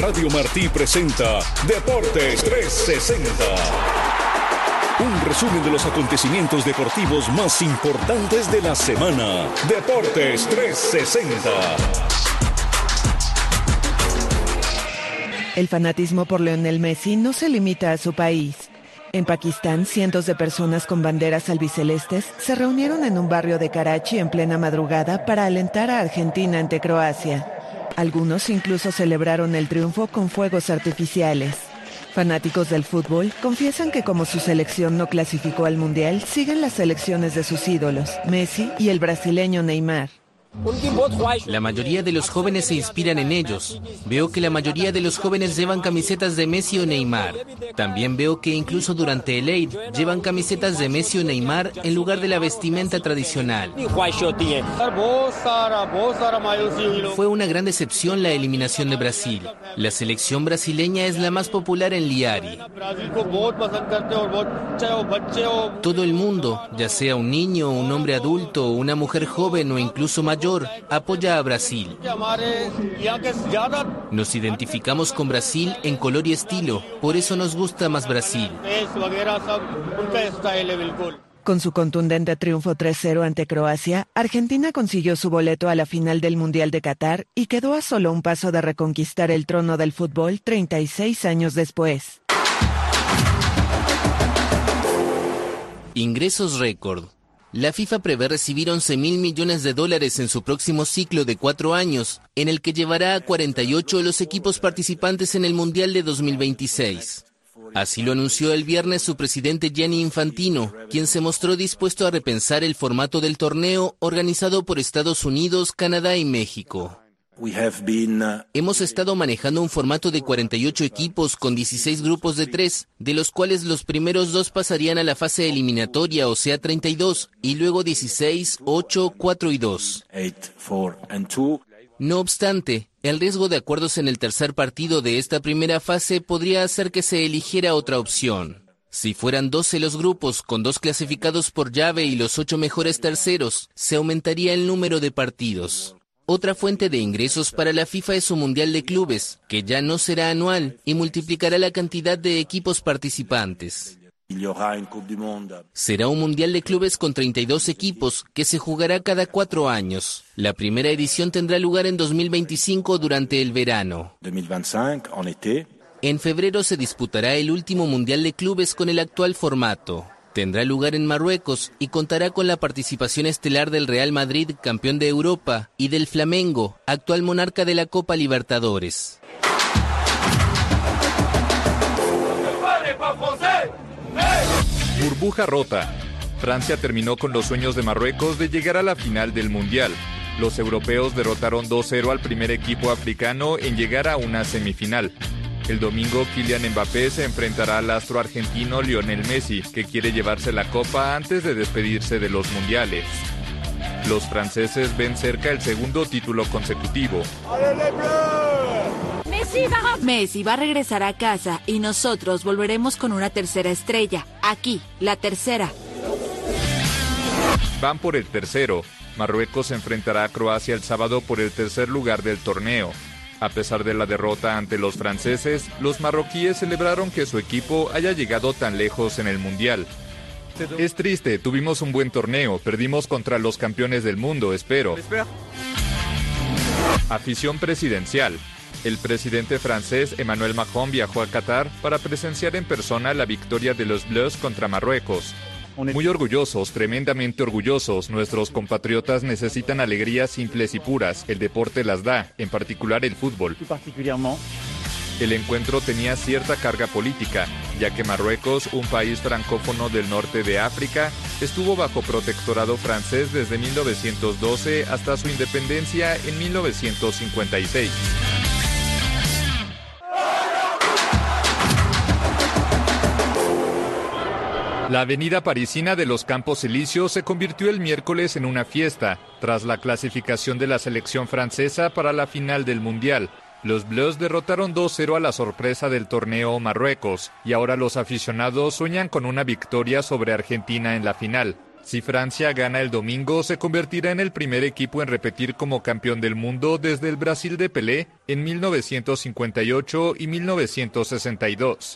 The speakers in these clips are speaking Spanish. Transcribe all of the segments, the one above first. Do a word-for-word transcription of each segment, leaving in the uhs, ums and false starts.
Radio Martí presenta Deportes trescientos sesenta. Un resumen de los acontecimientos deportivos más importantes de la semana. Deportes trescientos sesenta. El fanatismo por Lionel Messi no se limita a su país. En Pakistán, cientos de personas con banderas albicelestes se reunieron en un barrio de Karachi en plena madrugada para alentar a Argentina ante Croacia. Algunos incluso celebraron el triunfo con fuegos artificiales. Fanáticos del fútbol confiesan que como su selección no clasificó al Mundial, siguen las selecciones de sus ídolos, Messi y el brasileño Neymar. La mayoría de los jóvenes se inspiran en ellos. Veo que la mayoría de los jóvenes llevan camisetas de Messi o Neymar. También veo que incluso durante el Eid llevan camisetas de Messi o Neymar en lugar de la vestimenta tradicional. Fue una gran decepción la eliminación de Brasil. La selección brasileña es la más popular en Liari. Todo el mundo, ya sea un niño, un hombre adulto, una mujer joven o incluso mayor, apoya a Brasil. Nos identificamos con Brasil en color y estilo, por eso nos gusta más Brasil. Con su contundente triunfo tres cero ante Croacia, Argentina consiguió su boleto a la final del Mundial de Qatar y quedó a solo un paso de reconquistar el trono del fútbol treinta y seis años después. Ingresos récord. La FIFA prevé recibir once mil millones de dólares en su próximo ciclo de cuatro años, en el que llevará a cuarenta y ocho de los equipos participantes en el Mundial de dos mil veintiséis. Así lo anunció el viernes su presidente Gianni Infantino, quien se mostró dispuesto a repensar el formato del torneo organizado por Estados Unidos, Canadá y México. Hemos estado manejando un formato de cuarenta y ocho equipos con dieciséis grupos de tres, de los cuales los primeros dos pasarían a la fase eliminatoria, o sea treinta y dos, y luego dieciséis, ocho, cuatro y dos. No obstante, el riesgo de acuerdos en el tercer partido de esta primera fase podría hacer que se eligiera otra opción. Si fueran doce los grupos con dos clasificados por llave y los ocho mejores terceros, se aumentaría el número de partidos. Otra fuente de ingresos para la FIFA es su Mundial de Clubes, que ya no será anual y multiplicará la cantidad de equipos participantes. Será un Mundial de Clubes con treinta y dos equipos que se jugará cada cuatro años. La primera edición tendrá lugar en dos mil veinticinco durante el verano. En febrero se disputará el último Mundial de Clubes con el actual formato. Tendrá lugar en Marruecos y contará con la participación estelar del Real Madrid, campeón de Europa, y del Flamengo, actual monarca de la Copa Libertadores. Burbuja rota. Francia terminó con los sueños de Marruecos de llegar a la final del Mundial. Los europeos derrotaron dos cero al primer equipo africano en llegar a una semifinal. El domingo, Kylian Mbappé se enfrentará al astro argentino Lionel Messi, que quiere llevarse la copa antes de despedirse de los mundiales. Los franceses ven cerca el segundo título consecutivo. Messi va a regresar a casa y nosotros volveremos con una tercera estrella. Aquí, la tercera. Van por el tercero. Marruecos se enfrentará a Croacia el sábado por el tercer lugar del torneo. A pesar de la derrota ante los franceses, los marroquíes celebraron que su equipo haya llegado tan lejos en el Mundial. Es triste, tuvimos un buen torneo, perdimos contra los campeones del mundo, espero. Afición presidencial. El presidente francés Emmanuel Macron viajó a Qatar para presenciar en persona la victoria de los Bleus contra Marruecos. Muy orgullosos, tremendamente orgullosos. Nuestros compatriotas necesitan alegrías simples y puras. El deporte las da, en particular el fútbol. El encuentro tenía cierta carga política, ya que Marruecos, un país francófono del norte de África, estuvo bajo protectorado francés desde mil novecientos doce hasta su independencia en mil novecientos cincuenta y seis. La avenida parisina de los Campos Elíseos se convirtió el miércoles en una fiesta, tras la clasificación de la selección francesa para la final del Mundial. Los Bleus derrotaron dos cero a la sorpresa del torneo Marruecos, y ahora los aficionados sueñan con una victoria sobre Argentina en la final. Si Francia gana el domingo, se convertirá en el primer equipo en repetir como campeón del mundo desde el Brasil de Pelé en mil novecientos cincuenta y ocho y mil novecientos sesenta y dos.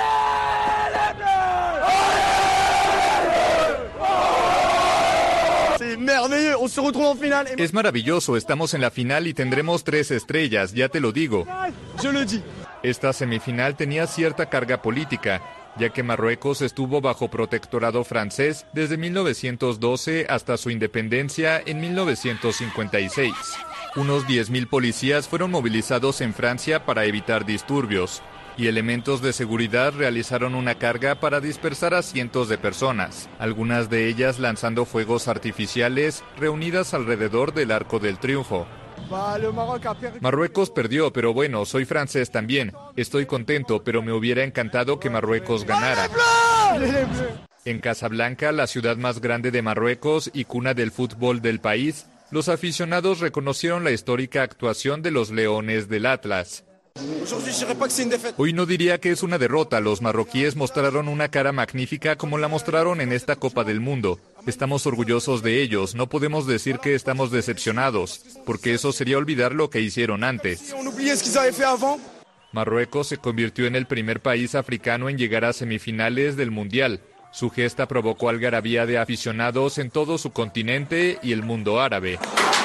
Es maravilloso, estamos en la final y tendremos tres estrellas, ya te lo digo. Esta semifinal tenía cierta carga política, ya que Marruecos estuvo bajo protectorado francés desde mil novecientos doce hasta su independencia en mil novecientos cincuenta y seis. Unos diez mil policías fueron movilizados en Francia para evitar disturbios, y elementos de seguridad realizaron una carga para dispersar a cientos de personas, algunas de ellas lanzando fuegos artificiales reunidas alrededor del Arco del Triunfo. Marruecos perdió, pero bueno, soy francés también. Estoy contento, pero me hubiera encantado que Marruecos ganara. En Casablanca, la ciudad más grande de Marruecos y cuna del fútbol del país, los aficionados reconocieron la histórica actuación de los Leones del Atlas. Hoy no diría que es una derrota, los marroquíes mostraron una cara magnífica como la mostraron en esta Copa del Mundo. Estamos orgullosos de ellos, no podemos decir que estamos decepcionados, porque eso sería olvidar lo que hicieron antes. Marruecos se convirtió en el primer país africano en llegar a semifinales del Mundial. Su gesta provocó algarabía de aficionados en todo su continente y el mundo árabe.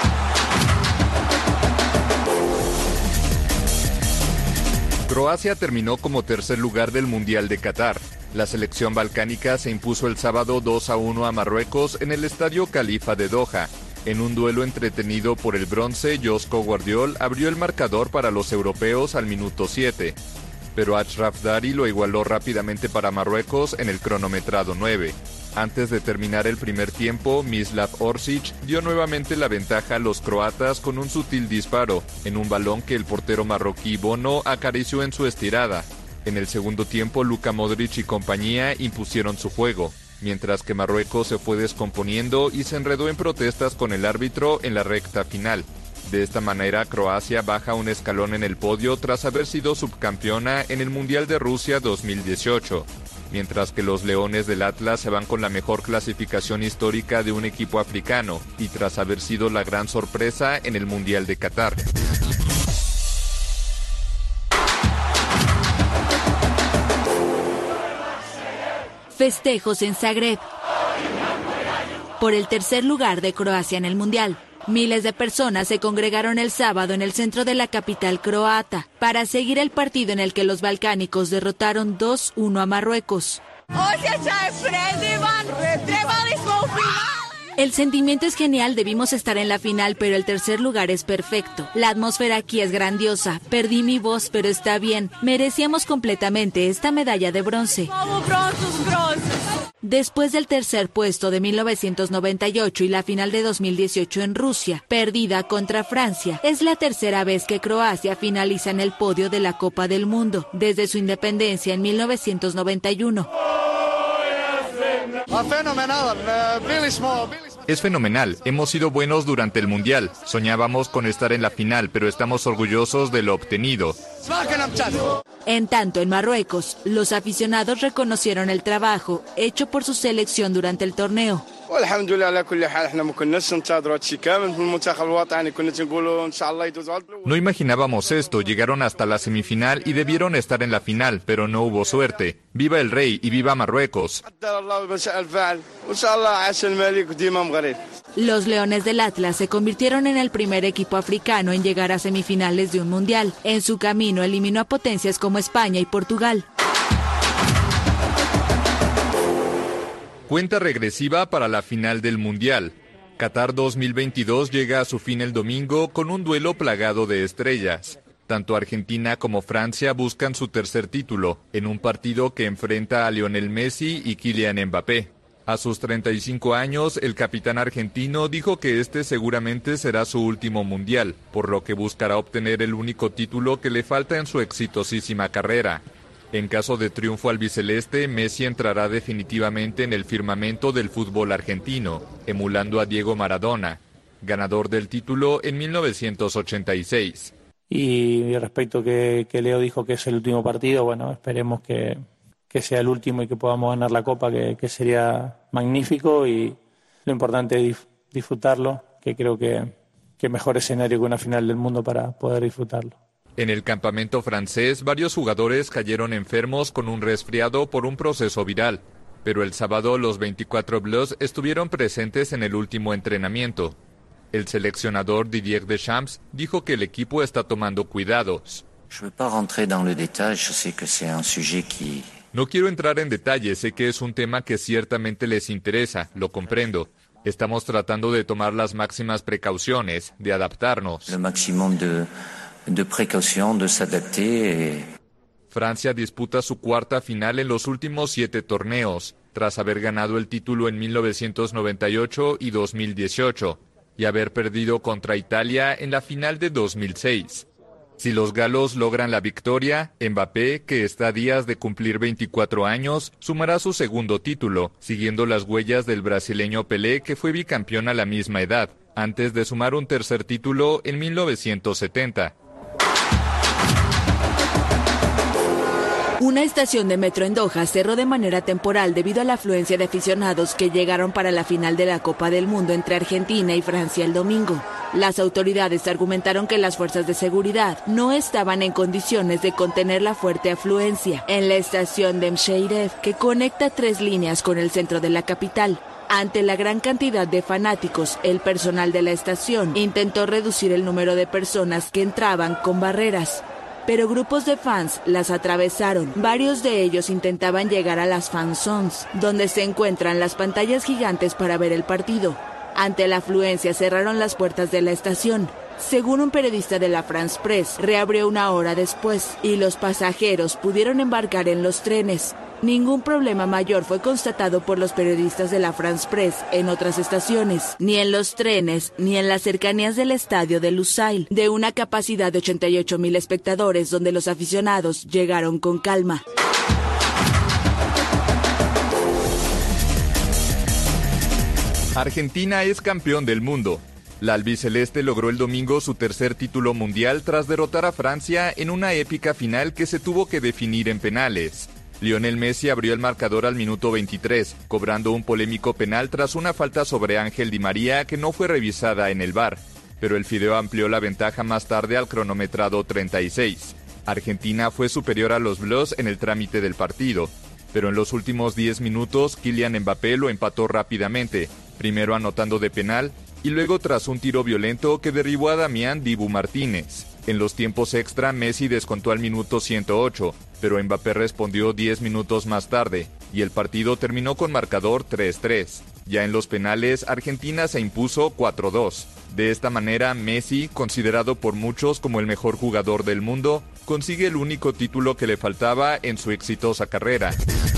Croacia terminó como tercer lugar del Mundial de Qatar. La selección balcánica se impuso el sábado dos a uno a Marruecos en el Estadio Khalifa de Doha. En un duelo entretenido por el bronce, Josko Guardiol abrió el marcador para los europeos al minuto siete. Pero Achraf Dari lo igualó rápidamente para Marruecos en el cronometrado nueve. Antes de terminar el primer tiempo, Mislav Orsic dio nuevamente la ventaja a los croatas con un sutil disparo, en un balón que el portero marroquí Bono acarició en su estirada. En el segundo tiempo, Luka Modric y compañía impusieron su juego, mientras que Marruecos se fue descomponiendo y se enredó en protestas con el árbitro en la recta final. De esta manera, Croacia baja un escalón en el podio tras haber sido subcampeona en el Mundial de Rusia dos mil dieciocho. Mientras que los Leones del Atlas se van con la mejor clasificación histórica de un equipo africano y tras haber sido la gran sorpresa en el Mundial de Qatar. Festejos en Zagreb. Por el tercer lugar de Croacia en el Mundial. Miles de personas se congregaron el sábado en el centro de la capital croata para seguir el partido en el que los balcánicos derrotaron dos uno a Marruecos. El sentimiento es genial, debimos estar en la final, pero el tercer lugar es perfecto. La atmósfera aquí es grandiosa. Perdí mi voz, pero está bien. Merecíamos completamente esta medalla de bronce. Después del tercer puesto de mil novecientos noventa y ocho y la final de dos mil dieciocho en Rusia, perdida contra Francia, es la tercera vez que Croacia finaliza en el podio de la Copa del Mundo, desde su independencia en mil novecientos noventa y uno. Es fenomenal, hemos sido buenos durante el Mundial, soñábamos con estar en la final, pero estamos orgullosos de lo obtenido. En tanto, en Marruecos, los aficionados reconocieron el trabajo hecho por su selección durante el torneo. No imaginábamos esto, llegaron hasta la semifinal y debieron estar en la final, pero no hubo suerte. ¡Viva el rey y viva Marruecos! Los Leones del Atlas se convirtieron en el primer equipo africano en llegar a semifinales de un mundial. En su camino eliminó a potencias como España y Portugal. Cuenta regresiva para la final del Mundial. Qatar dos mil veintidós llega a su fin el domingo con un duelo plagado de estrellas. Tanto Argentina como Francia buscan su tercer título, en un partido que enfrenta a Lionel Messi y Kylian Mbappé. A sus treinta y cinco años, el capitán argentino dijo que este seguramente será su último mundial, por lo que buscará obtener el único título que le falta en su exitosísima carrera. En caso de triunfo albiceleste, Messi entrará definitivamente en el firmamento del fútbol argentino, emulando a Diego Maradona, ganador del título en mil novecientos ochenta y seis. Y respecto que, que Leo dijo que es el último partido, bueno, esperemos que, que sea el último y que podamos ganar la Copa, que, que sería magnífico, y, lo importante es disfrutarlo, que creo que, que mejor escenario que una final del mundo para poder disfrutarlo. En el campamento francés, varios jugadores cayeron enfermos con un resfriado por un proceso viral, pero el sábado los veinticuatro Bleus estuvieron presentes en el último entrenamiento. El seleccionador Didier Deschamps dijo que el equipo está tomando cuidados. No quiero entrar en detalles, sé que es un tema que ciertamente les interesa, lo comprendo. Estamos tratando de tomar las máximas precauciones, de adaptarnos. Le maximum de, de precaución, de s'adapter. Francia disputa su cuarta final en los últimos siete torneos, tras haber ganado el título en mil novecientos noventa y ocho y dos mil dieciocho, y haber perdido contra Italia en la final de dos mil seis. Si los galos logran la victoria, Mbappé, que está a días de cumplir veinticuatro años, sumará su segundo título, siguiendo las huellas del brasileño Pelé, que fue bicampeón a la misma edad, antes de sumar un tercer título en mil novecientos setenta. Una estación de metro en Doha cerró de manera temporal debido a la afluencia de aficionados que llegaron para la final de la Copa del Mundo entre Argentina y Francia el domingo. Las autoridades argumentaron que las fuerzas de seguridad no estaban en condiciones de contener la fuerte afluencia en la estación de Msheirev, que conecta tres líneas con el centro de la capital. Ante la gran cantidad de fanáticos, el personal de la estación intentó reducir el número de personas que entraban con barreras, pero grupos de fans las atravesaron. Varios de ellos intentaban llegar a las fan zones, donde se encuentran las pantallas gigantes para ver el partido. Ante la afluencia cerraron las puertas de la estación. Según un periodista de la France Press, reabrió una hora después y los pasajeros pudieron embarcar en los trenes. Ningún problema mayor fue constatado por los periodistas de la France Press en otras estaciones, ni en los trenes, ni en las cercanías del estadio de Lusail, de una capacidad de ochenta y ocho mil espectadores, donde los aficionados llegaron con calma. Argentina es campeón del mundo. La albiceleste logró el domingo su tercer título mundial tras derrotar a Francia en una épica final que se tuvo que definir en penales. Lionel Messi abrió el marcador al minuto veintitrés, cobrando un polémico penal tras una falta sobre Ángel Di María que no fue revisada en el V A R, pero el Fideo amplió la ventaja más tarde al cronometrado treinta y seis. Argentina fue superior a los Bleus en el trámite del partido, pero en los últimos diez minutos Kylian Mbappé lo empató rápidamente, primero anotando de penal y luego tras un tiro violento que derribó a Damián Dibu Martínez. En los tiempos extra, Messi descontó al minuto ciento ocho, pero Mbappé respondió diez minutos más tarde, y el partido terminó con marcador tres tres. Ya en los penales, Argentina se impuso cuatro dos. De esta manera, Messi, considerado por muchos como el mejor jugador del mundo, consigue el único título que le faltaba en su exitosa carrera.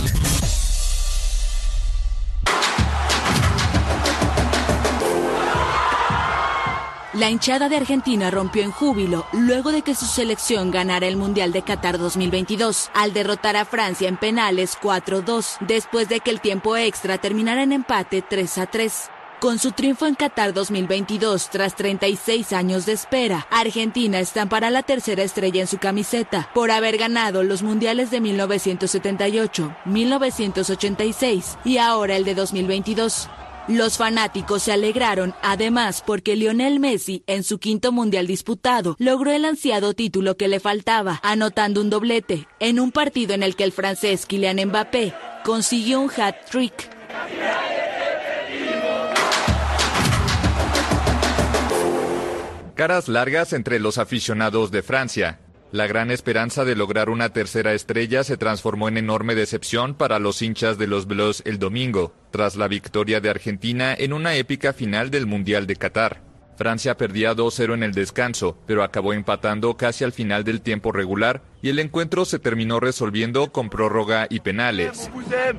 La hinchada de Argentina rompió en júbilo luego de que su selección ganara el Mundial de Qatar dos mil veintidós, al derrotar a Francia en penales cuatro dos, después de que el tiempo extra terminara en empate tres a tres. Con su triunfo en Qatar dos mil veintidós, tras treinta y seis años de espera, Argentina estampará la tercera estrella en su camiseta, por haber ganado los mundiales de mil novecientos setenta y ocho, mil novecientos ochenta y seis y ahora el de dos mil veintidós. Los fanáticos se alegraron, además, porque Lionel Messi, en su quinto mundial disputado, logró el ansiado título que le faltaba, anotando un doblete, en un partido en el que el francés Kylian Mbappé consiguió un hat-trick. Caras largas entre los aficionados de Francia. La gran esperanza de lograr una tercera estrella se transformó en enorme decepción para los hinchas de los Bleus el domingo, tras la victoria de Argentina en una épica final del Mundial de Qatar. Francia perdía dos cero en el descanso, pero acabó empatando casi al final del tiempo regular y el encuentro se terminó resolviendo con prórroga y penales.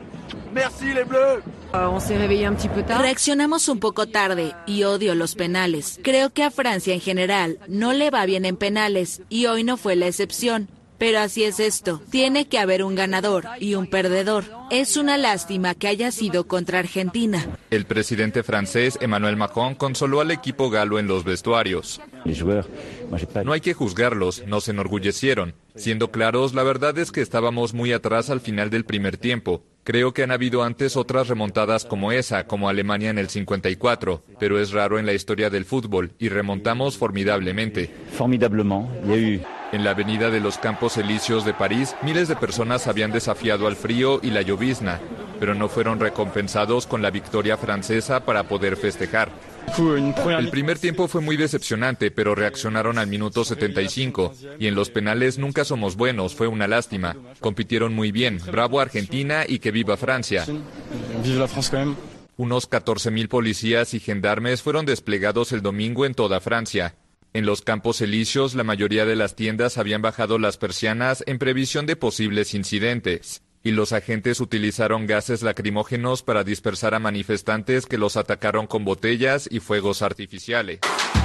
Reaccionamos un poco tarde y odio los penales. Creo que a Francia en general no le va bien en penales y hoy no fue la excepción. Pero así es esto, tiene que haber un ganador y un perdedor. Es una lástima que haya sido contra Argentina. El presidente francés Emmanuel Macron consoló al equipo galo en los vestuarios. No hay que juzgarlos, nos enorgullecieron. Siendo claros, la verdad es que estábamos muy atrás al final del primer tiempo. Creo que han habido antes otras remontadas como esa, como Alemania en el cincuenta y cuatro, pero es raro en la historia del fútbol y remontamos formidablemente. Formidablement. Il y a eu... En la avenida de los Campos Elíseos de París, miles de personas habían desafiado al frío y la llovizna, pero no fueron recompensados con la victoria francesa para poder festejar. El primer tiempo fue muy decepcionante, pero reaccionaron al minuto setenta y cinco, y en los penales nunca somos buenos, fue una lástima. Compitieron muy bien, bravo Argentina y que viva Francia. Unos catorce mil policías y gendarmes fueron desplegados el domingo en toda Francia. En los Campos Elíseos, la mayoría de las tiendas habían bajado las persianas en previsión de posibles incidentes, y los agentes utilizaron gases lacrimógenos para dispersar a manifestantes que los atacaron con botellas y fuegos artificiales.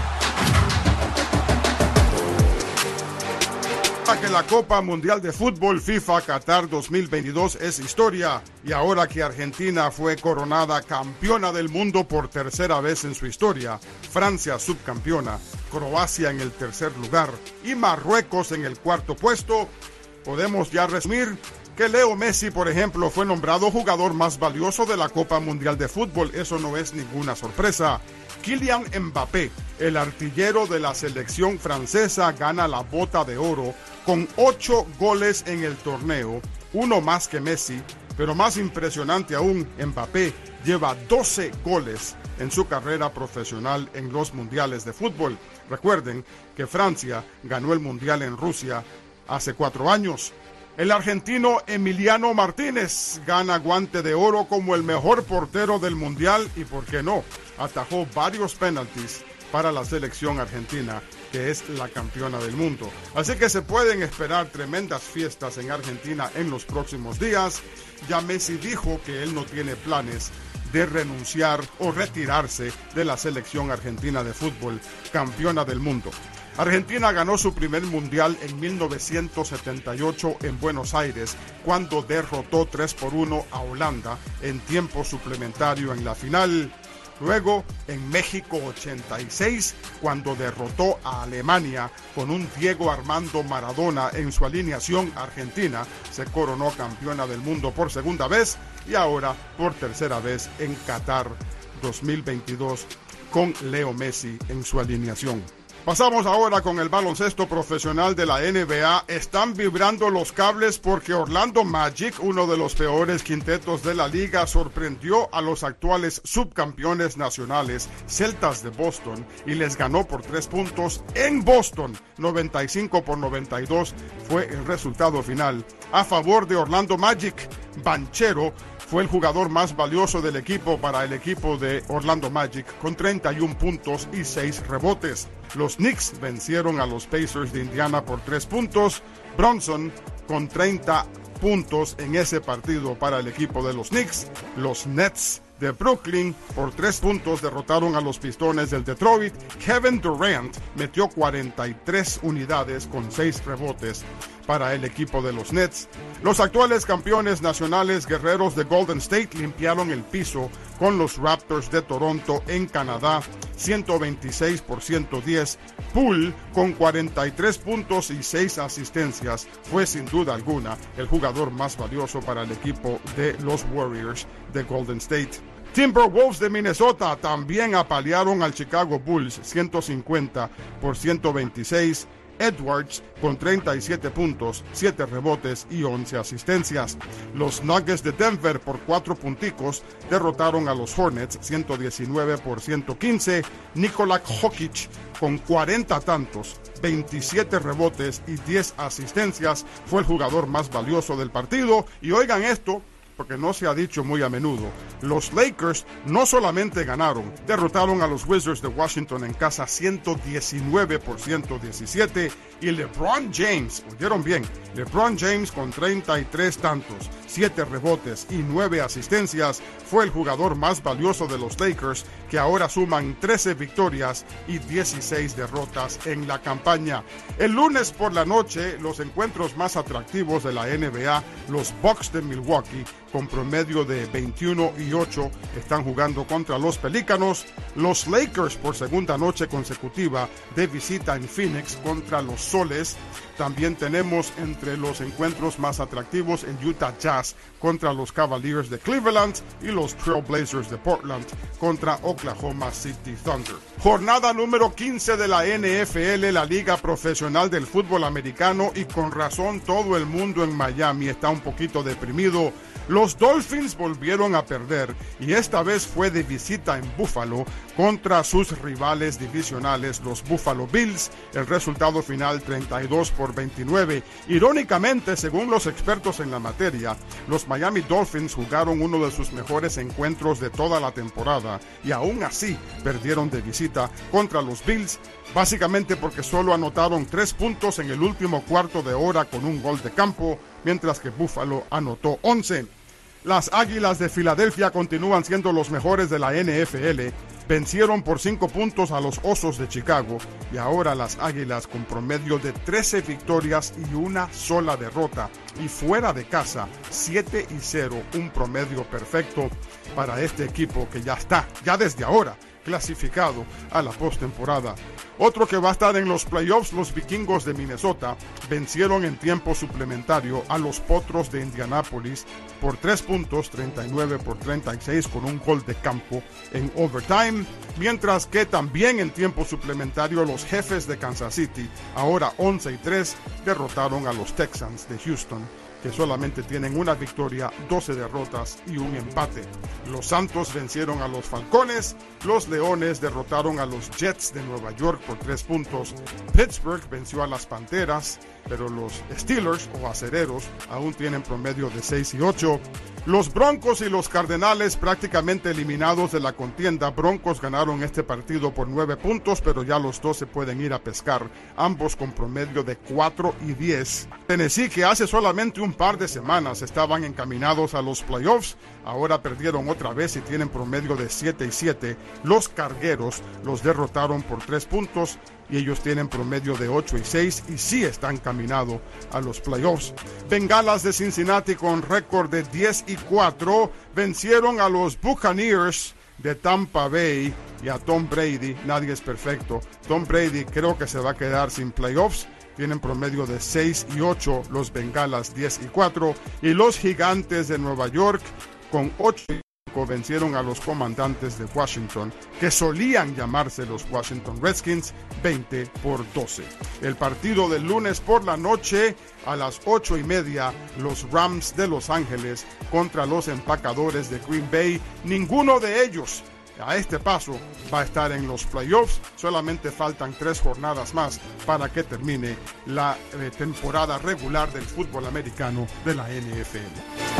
Que la Copa Mundial de Fútbol FIFA Qatar dos mil veintidós es historia, y ahora que Argentina fue coronada campeona del mundo por tercera vez en su historia, Francia subcampeona, Croacia en el tercer lugar y Marruecos en el cuarto puesto, podemos ya resumir que Leo Messi, por ejemplo, fue nombrado jugador más valioso de la Copa Mundial de Fútbol. Eso no es ninguna sorpresa. Kylian Mbappé, el artillero de la selección francesa, gana la Bota de Oro con ocho goles en el torneo, uno más que Messi, pero más impresionante aún, Mbappé lleva doce goles en su carrera profesional en los mundiales de fútbol. Recuerden que Francia ganó el mundial en Rusia hace cuatro años. El argentino Emiliano Martínez gana Guante de Oro como el mejor portero del mundial y, ¿por qué no?, atajó varios penaltis para la selección argentina, que es la campeona del mundo. Así que se pueden esperar tremendas fiestas en Argentina en los próximos días. Ya Messi dijo que él no tiene planes de renunciar o retirarse de la selección argentina de fútbol, campeona del mundo. Argentina ganó su primer mundial en mil novecientos setenta y ocho en Buenos Aires, cuando derrotó tres por uno a Holanda en tiempo suplementario en la final. Luego, en México ochenta y seis, cuando derrotó a Alemania con un Diego Armando Maradona en su alineación, Argentina se coronó campeona del mundo por segunda vez y ahora por tercera vez en Qatar dos mil veintidós con Leo Messi en su alineación. Pasamos ahora con el baloncesto profesional de la N B A. Están vibrando los cables porque Orlando Magic, uno de los peores quintetos de la liga, sorprendió a los actuales subcampeones nacionales, Celtas de Boston, y les ganó por tres puntos en Boston. noventa y cinco por noventa y dos fue el resultado final a favor de Orlando Magic. Banchero fue el jugador más valioso del equipo para el equipo de Orlando Magic, con treinta y un puntos y seis rebotes. Los Knicks vencieron a los Pacers de Indiana por tres puntos. Bronson con treinta puntos en ese partido para el equipo de los Knicks. Los Nets de Brooklyn por tres puntos derrotaron a los Pistones del Detroit. Kevin Durant metió cuarenta y tres unidades con seis rebotes para el equipo de los Nets. Los actuales campeones nacionales guerreros de Golden State limpiaron el piso con los Raptors de Toronto en Canadá, ciento veintiséis por ciento diez. Poole, con cuarenta y tres puntos y seis asistencias, fue sin duda alguna el jugador más valioso para el equipo de los Warriors de Golden State. Timberwolves de Minnesota también apalearon al Chicago Bulls, ciento cincuenta por ciento veintiséis. Edwards con treinta y siete puntos, siete rebotes y once asistencias. Los Nuggets de Denver por cuatro punticos derrotaron a los Hornets ciento diecinueve por ciento quince. Nikola Jokic con cuarenta tantos, veintisiete rebotes y diez asistencias fue el jugador más valioso del partido. Y oigan esto, porque no se ha dicho muy a menudo, los Lakers no solamente ganaron, derrotaron a los Wizards de Washington en casa ciento diecinueve por ciento diecisiete, y LeBron James, oyeron bien, LeBron James con treinta y tres tantos, siete rebotes y nueve asistencias, fue el jugador más valioso de los Lakers, que ahora suman trece victorias y dieciséis derrotas en la campaña. El lunes por la noche, los encuentros más atractivos de la N B A, los Bucks de Milwaukee con promedio de veintiuno y ocho, están jugando contra los Pelícanos. Los Lakers por segunda noche consecutiva de visita en Phoenix contra los Soles. También tenemos entre los encuentros más atractivos el Utah Jazz contra los Cavaliers de Cleveland y los Trail Blazers de Portland contra Oklahoma City Thunder. Jornada número quince de la N F L, la Liga Profesional del Fútbol Americano, y con razón todo el mundo en Miami está un poquito deprimido. Los Dolphins volvieron a perder y esta vez fue de visita en Buffalo contra sus rivales divisionales, los Buffalo Bills. El resultado final treinta y dos por veintinueve. Irónicamente, según los expertos en la materia, los Miami Dolphins jugaron uno de sus mejores encuentros de toda la temporada y aún así perdieron de visita contra los Bills, básicamente porque solo anotaron tres puntos en el último cuarto de hora con un gol de campo, mientras que Buffalo anotó once. Las Águilas de Filadelfia continúan siendo los mejores de la N F L. Vencieron por cinco puntos a los Osos de Chicago y ahora las Águilas con promedio de trece victorias y una sola derrota. Y fuera de casa, siete y cero, un promedio perfecto para este equipo que ya está, ya desde ahora, clasificado a la postemporada. Otro que va a estar en los playoffs, los Vikingos de Minnesota, vencieron en tiempo suplementario a los Potros de Indianápolis por tres puntos, treinta y nueve por treinta y seis, con un gol de campo en overtime, mientras que también en tiempo suplementario los Jefes de Kansas City, ahora once y tres, derrotaron a los Texans de Houston, que solamente tienen una victoria, doce derrotas y un empate. Los Santos vencieron a los Falcones, los Leones derrotaron a los Jets de Nueva York por tres puntos, Pittsburgh venció a las Panteras, pero los Steelers o Acereros aún tienen promedio de seis y ocho. Los Broncos y los Cardenales prácticamente eliminados de la contienda. Broncos ganaron este partido por nueve puntos, pero ya los dos se pueden ir a pescar, ambos con promedio de cuatro y diez. Tennessee, que hace solamente un par de semanas estaban encaminados a los playoffs, ahora perdieron otra vez y tienen promedio de siete y siete. Los Cargueros los derrotaron por tres puntos y ellos tienen promedio de ocho y seis y sí están caminando a los playoffs. Bengalas de Cincinnati con récord de diez y cuatro vencieron a los Buccaneers de Tampa Bay y a Tom Brady. Nadie es perfecto. Tom Brady creo que se va a quedar sin playoffs. Tienen promedio de seis y ocho los Bengalas diez y cuatro, y los Gigantes de Nueva York con ocho y cinco vencieron a los Comandantes de Washington, que solían llamarse los Washington Redskins, veinte por doce. El partido del lunes por la noche a las ocho y media, los Rams de Los Ángeles contra los Empacadores de Green Bay. Ninguno de ellos a este paso va a estar en los playoffs. Solamente faltan tres jornadas más para que termine la eh, temporada regular del fútbol americano de la N F L.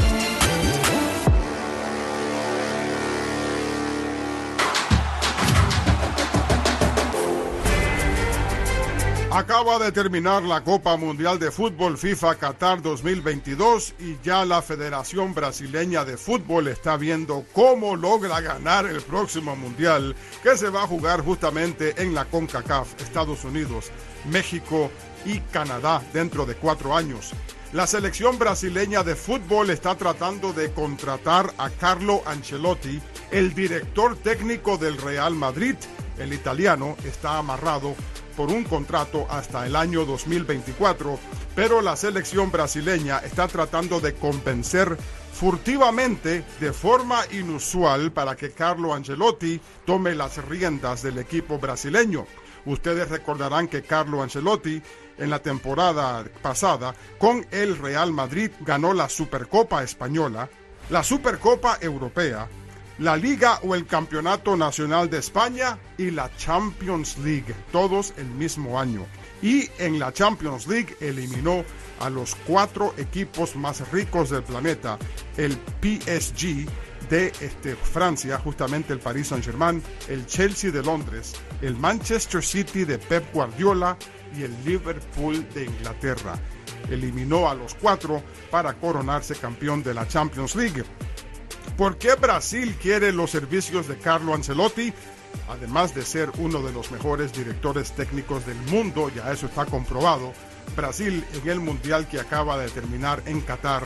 Acaba de terminar la Copa Mundial de Fútbol FIFA Qatar dos mil veintidós y ya la Federación Brasileña de Fútbol está viendo cómo logra ganar el próximo Mundial, que se va a jugar justamente en la CONCACAF, Estados Unidos, México y Canadá dentro de cuatro años. La selección brasileña de fútbol está tratando de contratar a Carlo Ancelotti, el director técnico del Real Madrid. El italiano está amarrado por un contrato hasta el año dos mil veinticuatro, pero la selección brasileña está tratando de convencer furtivamente, de forma inusual, para que Carlo Ancelotti tome las riendas del equipo brasileño. Ustedes recordarán que Carlo Ancelotti en la temporada pasada con el Real Madrid ganó la Supercopa Española, la Supercopa Europea, la Liga o el Campeonato Nacional de España y la Champions League, todos el mismo año. Y en la Champions League eliminó a los cuatro equipos más ricos del planeta, el P S G de este, Francia, justamente el Paris Saint-Germain, el Chelsea de Londres, el Manchester City de Pep Guardiola y el Liverpool de Inglaterra. Eliminó a los cuatro para coronarse campeón de la Champions League. ¿Por qué Brasil quiere los servicios de Carlo Ancelotti? Además de ser uno de los mejores directores técnicos del mundo, ya eso está comprobado, Brasil en el Mundial que acaba de terminar en Qatar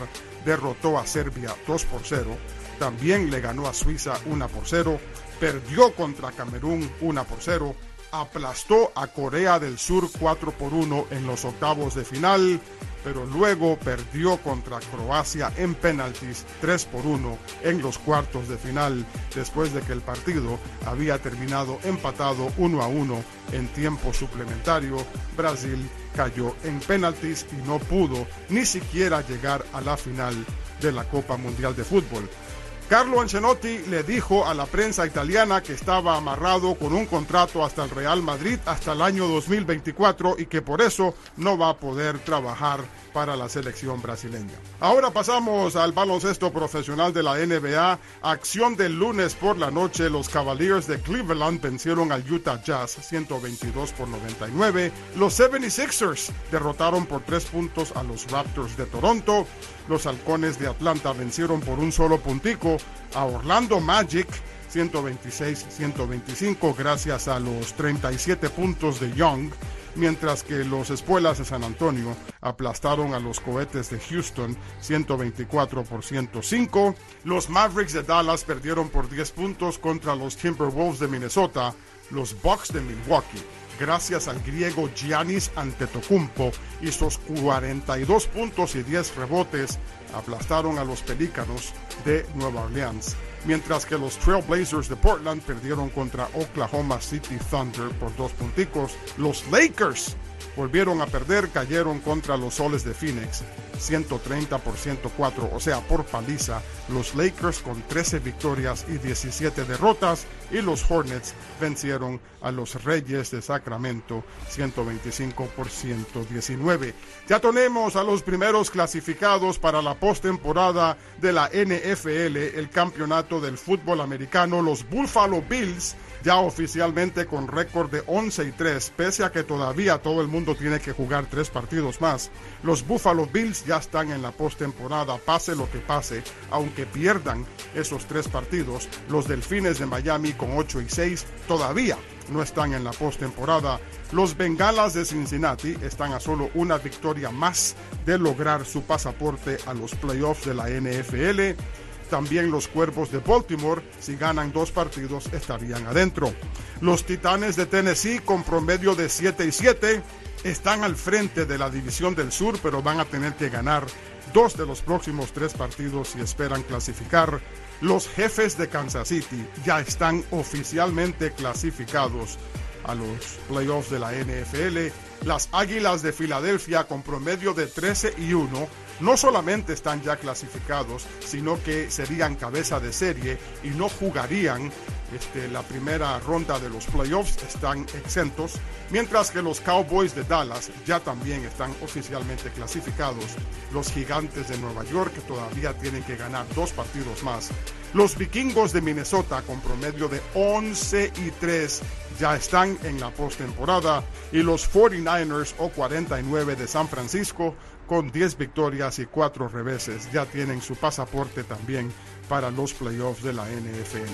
derrotó a Serbia dos por cero, también le ganó a Suiza uno por cero, perdió contra Camerún uno por cero, aplastó a Corea del Sur cuatro por uno en los octavos de final, pero luego perdió contra Croacia en penaltis tres por uno en los cuartos de final, después de que el partido había terminado empatado uno a uno en tiempo suplementario. Brasil cayó en penaltis y no pudo ni siquiera llegar a la final de la Copa Mundial de Fútbol. Carlo Ancelotti le dijo a la prensa italiana que estaba amarrado con un contrato hasta el Real Madrid hasta el año dos mil veinticuatro y que por eso no va a poder trabajar para la selección brasileña. Ahora pasamos al baloncesto profesional de la N B A. Acción del lunes por la noche, los Cavaliers de Cleveland vencieron al Utah Jazz ciento veintidós por noventa y nueve. Los setenta y seis ers derrotaron por tres puntos a los Raptors de Toronto. Los Halcones de Atlanta vencieron por un solo puntico a Orlando Magic ciento veintiséis a ciento veinticinco gracias a los treinta y siete puntos de Young, mientras que los Espuelas de San Antonio aplastaron a los Cohetes de Houston ciento veinticuatro por ciento cinco. Los Mavericks de Dallas perdieron por diez puntos contra los Timberwolves de Minnesota. Los Bucks de Milwaukee, gracias al griego Giannis Antetokounmpo y sus cuarenta y dos puntos y diez rebotes, aplastaron a los Pelícanos de Nueva Orleans, mientras que los Trail Blazers de Portland perdieron contra Oklahoma City Thunder por dos punticos. Los Lakers volvieron a perder, cayeron contra los Soles de Phoenix ciento treinta por ciento cuatro, o sea, por paliza. Los Lakers con trece victorias y diecisiete derrotas, y los Hornets vencieron a los Reyes de Sacramento ciento veinticinco por ciento diecinueve. Ya tenemos a los primeros clasificados para la postemporada de la N F L, el campeonato del fútbol americano. Los Buffalo Bills ya oficialmente con récord de once y tres, pese a que todavía todo el mundo tiene que jugar tres partidos más. Los Buffalo Bills ya están en la postemporada, pase lo que pase, aunque pierdan esos tres partidos. Los Delfines de Miami con ocho y seis todavía no están en la postemporada. Los Bengalas de Cincinnati están a solo una victoria más de lograr su pasaporte a los playoffs de la N F L. También los Cuervos de Baltimore, si ganan dos partidos, estarían adentro. Los Titanes de Tennessee, con promedio de siete y siete, están al frente de la División del Sur, pero van a tener que ganar dos de los próximos tres partidos si esperan clasificar. Los Jefes de Kansas City ya están oficialmente clasificados a los playoffs de la N F L. Las Águilas de Filadelfia, con promedio de trece y uno, no solamente están ya clasificados, sino que serían cabeza de serie y no jugarían este, la primera ronda de los playoffs, están exentos, mientras que los Cowboys de Dallas ya también están oficialmente clasificados. Los Gigantes de Nueva York todavía tienen que ganar dos partidos más. Los Vikingos de Minnesota, con promedio de once y tres, ya están en la postemporada, y los cuarenta y nueve ers o cuarenta y nueve de San Francisco, con diez victorias y cuatro reveses, ya tienen su pasaporte también para los playoffs de la N F L.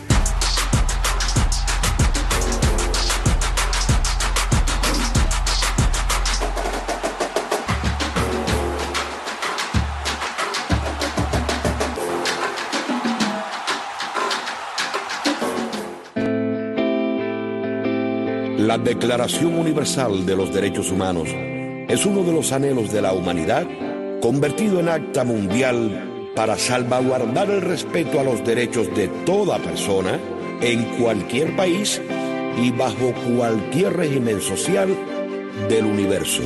La Declaración Universal de los Derechos Humanos es uno de los anhelos de la humanidad convertido en acta mundial para salvaguardar el respeto a los derechos de toda persona en cualquier país y bajo cualquier régimen social del universo.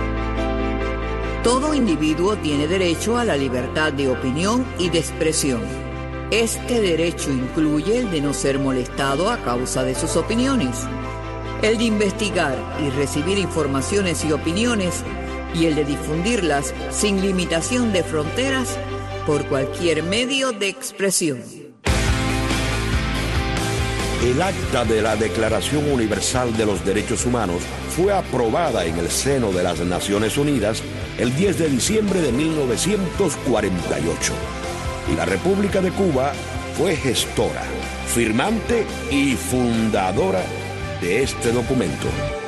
Todo individuo tiene derecho a la libertad de opinión y de expresión. Este derecho incluye el de no ser molestado a causa de sus opiniones, el de investigar y recibir informaciones y opiniones, y el de difundirlas sin limitación de fronteras por cualquier medio de expresión. El acta de la Declaración Universal de los Derechos Humanos fue aprobada en el seno de las Naciones Unidas el diez de diciembre de mil novecientos cuarenta y ocho. Y la República de Cuba fue gestora, firmante y fundadora de este documento.